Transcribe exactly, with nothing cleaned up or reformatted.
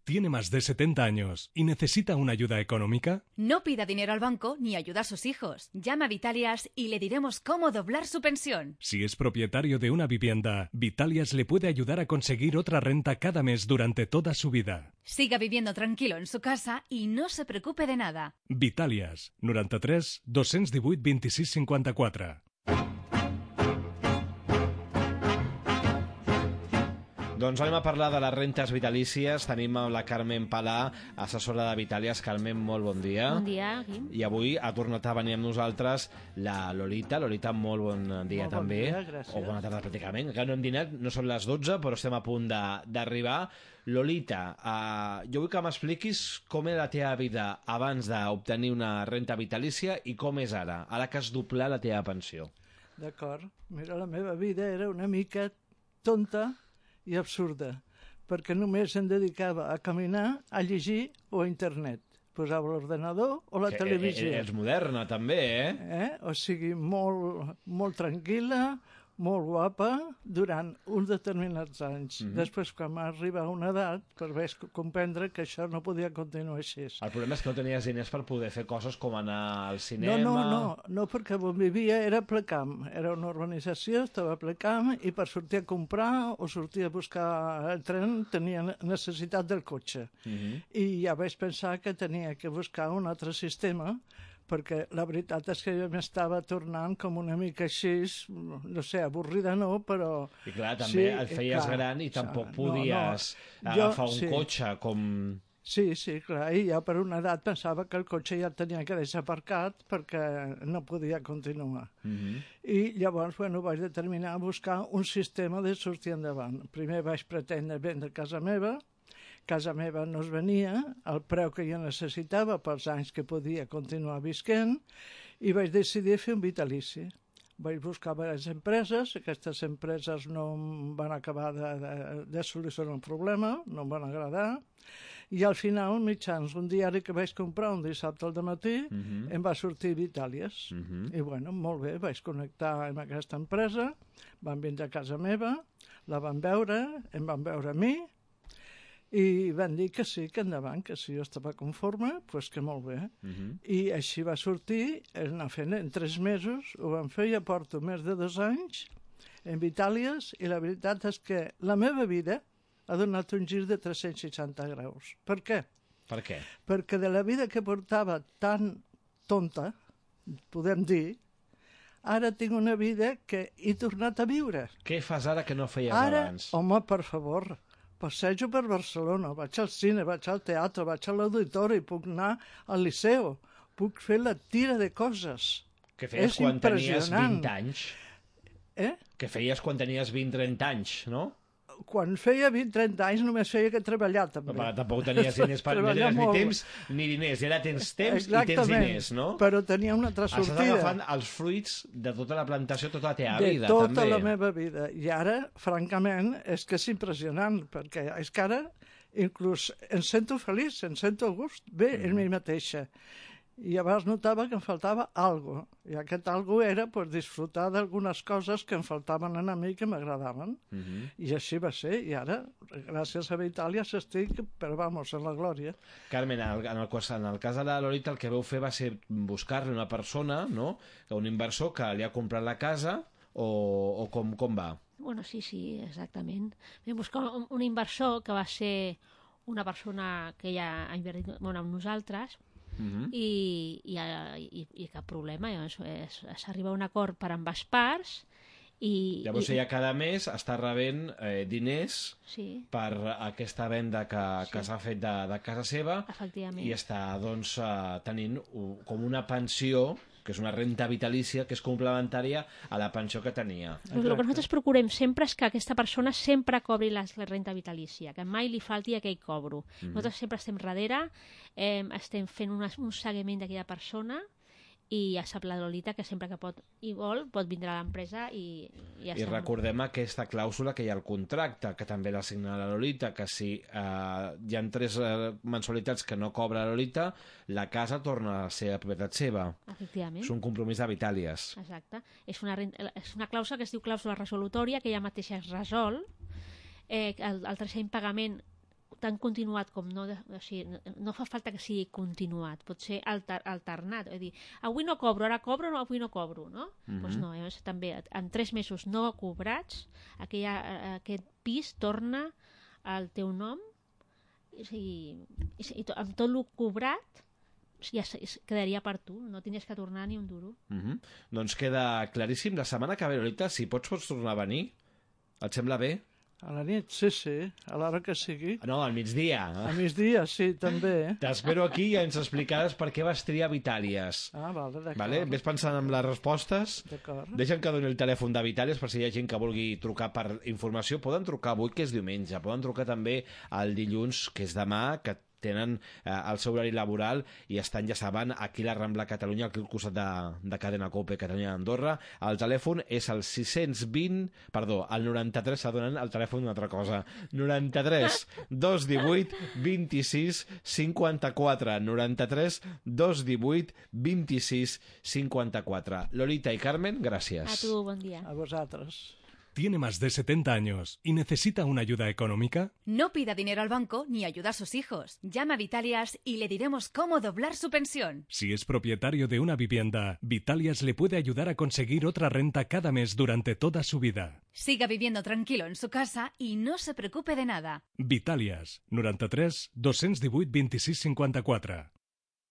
¿Tiene más de setenta años y necesita una ayuda económica? No pida dinero al banco ni ayuda a sus hijos. Llama a Vitalias y le diremos cómo doblar su pensión. Si es propietario de una vivienda, Vitalias le puede ayudar a conseguir otra renta cada mes durante toda su vida. Siga viviendo tranquilo en su casa y no se preocupe de nada. Vitalias, noranta-tres dos-cents divuit vint-i-sis cinquanta-quatre. Doncs anem a parlar de les rentes vitalícies. Tenim la Carmen Palà, assessora de Vitalias. Carmen, molt bon dia. Bon dia, Guim. I avui ha tornat a venir amb nosaltres la Lolita. Lolita, molt bon dia molt també. Bon dia, gràcies. O bona tarda pràcticament. Encara no hem dinat, no són les dotze, però estem a punt d'arribar. Lolita, uh, jo vull que m'expliquis com era la teva vida abans d'obtenir una renta vitalícia i com és ara, ara que has doblat la teva pensió. D'acord. Mira, la meva vida era una mica tonta i absurda, perquè només em dedicava a caminar, a llegir o a internet. Posava l'ordenador o la que televisió. Ets moderna, també, eh? eh? O sigui, molt, molt tranquil·la, molt guapa, durant uns determinats anys. Mm-hmm. Després, quan va arribar a una edat, per vaig comprendre que això no podia continuar així. El problema és que no tenies diners per poder fer coses com anar al cinema... No, no, no, no perquè on vivia era a ple camp. Era una urbanització, estava a ple camp, i per sortir a comprar o sortir a buscar el tren tenia necessitat del cotxe. Mm-hmm. I ja vaig pensar que tenia que buscar un altre sistema, perquè la veritat és que jo m'estava tornant com una mica així, no sé, avorrida no, però... I clar, també sí, et feies clar, gran i tampoc podies no, no. agafar un sí. cotxe com... Sí, sí, clar, i ja per una edat pensava que el cotxe ja el tenia que deixar aparcat perquè no podia continuar. Mm-hmm. I llavors, bueno, vaig determinar buscar un sistema de sortir endavant. Primer vaig pretendre vendre casa meva, casa meva no es venia, el preu que jo necessitava pels anys que podia continuar visquent, i vaig decidir fer un vitalici. Vaig buscar diverses empreses, aquestes empreses no em van acabar de, de, de solucionar el problema, no em van agradar, i al final, mitjans, un diari que vaig comprar un dissabte al dematí, uh-huh. em va sortir Vitalias. Uh-huh. I bueno, molt bé, vaig connectar amb aquesta empresa, van vindre a casa meva, la van veure, em van veure a mi, i van dir que sí, que endavant, que si jo estava conforme, doncs que molt bé. Uh-huh. I així va sortir, anar fent en tres mesos, ho vam fer, ja porto més de dos anys en Vitalias, i la veritat és que la meva vida ha donat un gir de tres-cents seixanta graus. Per què? Per què? Perquè de la vida que portava tan tonta, podem dir, ara tinc una vida que he tornat a viure. Què fas ara que no feies ara, abans? Home, per favor, passejo per Barcelona, vaig al cine, vaig al teatre, vaig a l'auditori, puc anar al liceu, puc fer la tira de coses. Que feies és quan tenies vint anys? Eh? Que feies quan tenies vint trenta anys, no? Quan feia vint trenta anys només feia que treballar, també. Però tampoc tenies diners per no tenies ni temps ni diners, i ara tens temps Exactament, i tens diners, no? Però tenia una altra sortida. Estàs agafant els fruits de tota la plantació, tota la teva de vida, tota també. la meva vida. I ara, francament, és que és impressionant, perquè és que ara inclús em sento feliç, em sento a gust bé mm. en mi mateixa. I llavors notava que em faltava algo, i aquest algo era pues, disfrutar d'algunes coses que em faltaven a mi que m'agradaven. Uh-huh. I així va ser, i ara, gràcies a Vitalias, estic, però vamos, en la glòria. Carmen, en el, en el, en el cas de la Lolita el que veu fer va ser buscar-li una persona, no?, un inversor que li ha comprat la casa, o, o com, com va? Bueno, sí, sí, exactament. Vam buscar un, un inversor que va ser una persona que ja ha invertit bueno, amb nosaltres, Uh-huh. I, i, i, i cap problema, s'arriba a un acord per ambes parts i... Llavors i... ella cada mes està rebent eh, diners sí. per aquesta venda que, sí. que s'ha fet de, de casa seva i està doncs eh, tenint uh, com una pensió que és una renta vitalícia, que és complementària a la pensió que tenia. El que nosaltres procurem sempre és que aquesta persona sempre cobri la, la renta vitalícia, que mai li falti aquell cobro. Mm-hmm. Nosaltres sempre estem darrere, eh, estem fent una, un seguiment d'aquella persona, i ja sap la Lolita que sempre que pot i vol pot vindre a l'empresa i, i ja I està. recordem aquesta clàusula que hi ha al contracte, que també l'ha signat la Lolita, que si eh, hi ha tres eh, mensualitats que no cobra la Lolita, la casa torna a ser propietat seva. Efectivament. És un compromís de Vitalias. Exacte. És una, és una clàusula que es diu clàusula resolutòria, que ella mateixa es resol, eh, el, el tercer impagament tan continuat com no... De, o sigui, no, no fa falta que sigui continuat, pot ser alter, alternat. És dir, avui no cobro, ara cobro, no, avui no cobro, no? Doncs mm-hmm. pues no, llavors també en tres mesos no cobrats, aquella, aquest pis torna al teu nom i, i, i to, amb tot el cobrat ja quedaria per tu, no tindries que tornar ni un duro. Mm-hmm. Doncs queda claríssim. La setmana que ve, Lolita, si pots, pots tornar a venir. Et sembla bé? A la nit, sí, sí, a l'hora que sigui. No, al migdia. A migdia, sí, també. T'espero aquí i ens explicaràs per què vas triar Vitàlies. Ah, vale, d'acord. Vale? Ves pensant en les respostes. D'acord. Deixa'm que doni el telèfon de Vitàlies per si hi ha gent que vulgui trucar per informació. Poden trucar avui, que és diumenge. Poden trucar també el dilluns, que és demà, que tenen eh, el seu horari laboral i estan, ja saben, aquí a la Rambla Catalunya, aquí al costat de, de Cadena Cope, Catalunya d'Andorra. El telèfon és el sis cents vint, perdó, el noranta-tres, s'adonen el telèfon d'una altra cosa. noranta-tres, dos divuit, vint-i-sis, cinquanta-quatre. noranta-tres, dos divuit, vint-i-sis, cinquanta-quatre. Lolita i Carmen, gràcies. A tu, bon dia. A vosaltres. ¿Tiene más de setenta años y necesita una ayuda económica? No pida dinero al banco ni ayuda a sus hijos. Llama a Vitalias y le diremos cómo doblar su pensión. Si es propietario de una vivienda, Vitalias le puede ayudar a conseguir otra renta cada mes durante toda su vida. Siga viviendo tranquilo en su casa y no se preocupe de nada. Vitalias, noranta-tres, dos divuit, vint-i-sis, cinquanta-quatre.